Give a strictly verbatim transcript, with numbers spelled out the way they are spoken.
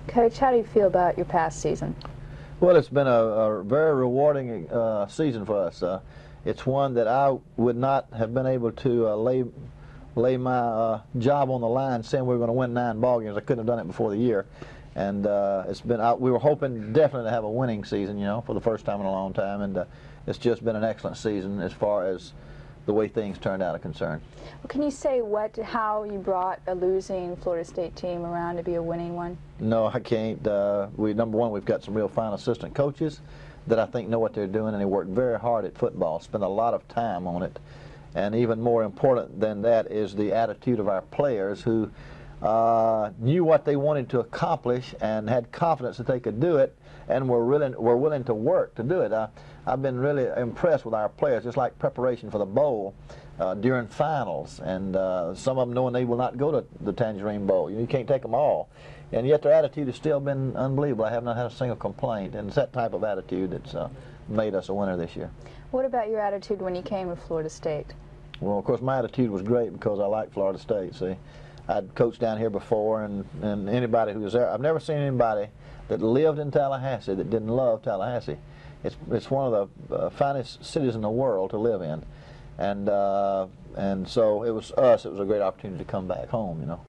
Coach, how do you feel about your past season? Well, it's been a, a very rewarding uh, season for us. Uh, it's one that I would not have been able to uh, lay lay my uh, job on the line saying we were going to win nine ball games. I couldn't have done it before the year, and uh, it's been. I, we were hoping definitely to have a winning season, you know, for the first time in a long time, and uh, it's just been an excellent season as far as the way things turned out are concerned. Well, can you say what, how you brought a losing Florida State team around to be a winning one? No, I can't. Uh, we number one, we've got some real fine assistant coaches that I think know what they're doing, and they work very hard at football, spend a lot of time on it. And even more important than that is the attitude of our players, who uh, knew what they wanted to accomplish and had confidence that they could do it, and were willing, were willing to work to do it. I, I've been really impressed with our players, just like preparation for the bowl uh, during finals, and uh, some of them knowing they will not go to the Tangerine Bowl. You, know, you can't take them all. And yet their attitude has still been unbelievable. I have not had a single complaint, and it's that type of attitude that's uh, made us a winner this year. What about your attitude when you came to Florida State? Well, of course, my attitude was great because I like Florida State. See, I'd coached down here before, and, and anybody who was there, I've never seen anybody that lived in Tallahassee that didn't love Tallahassee. It's, it's one of the uh, finest cities in the world to live in, and, uh, and so it was us, it was a great opportunity to come back home, you know.